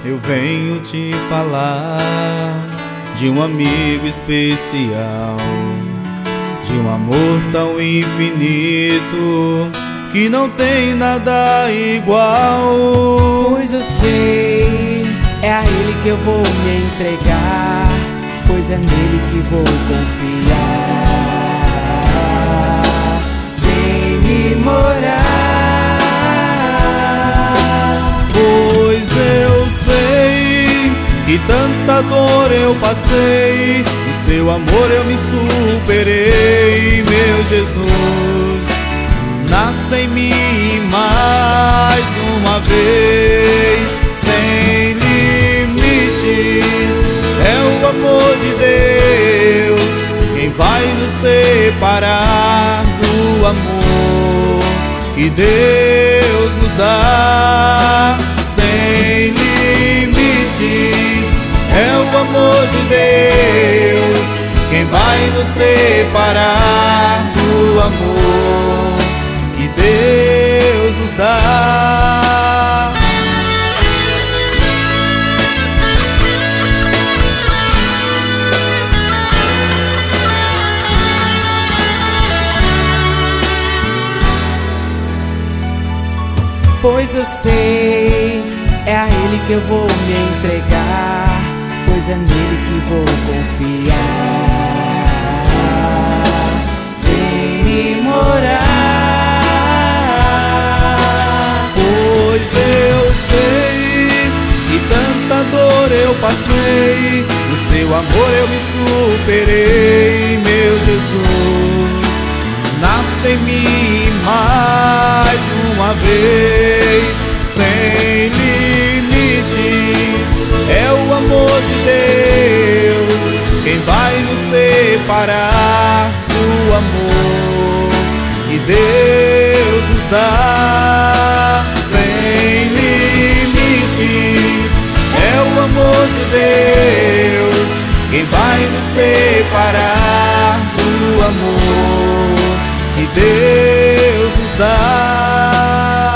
eu venho te falar de um amigo especial, de um amor tão infinito que não tem nada igual. Pois eu sei, é a Ele que eu vou me entregar, pois é nele que vou confiar. Vem me morar, pois eu sei que tanta dor eu passei, no seu amor eu me superei. Meu Jesus, nasce em mim mais uma vez, sem limites. É o amor de Deus quem vai nos separar do amor que Deus nos dá. Sem limites, é o amor de Deus quem vai nos separar do amor que Deus nos dá. pois eu sei, é a Ele que eu vou me entregar, pois é nele que vou confiar. Vem me morar, pois eu sei que tanta dor eu passei, no seu amor eu me superei. Meu Jesus, nasce em mim mais uma vez, sem limites. É o amor de Deus quem vai nos separar do amor que Deus nos dá. Sem limites, é o amor de Deus quem vai nos separar do amor que Deus nos dá.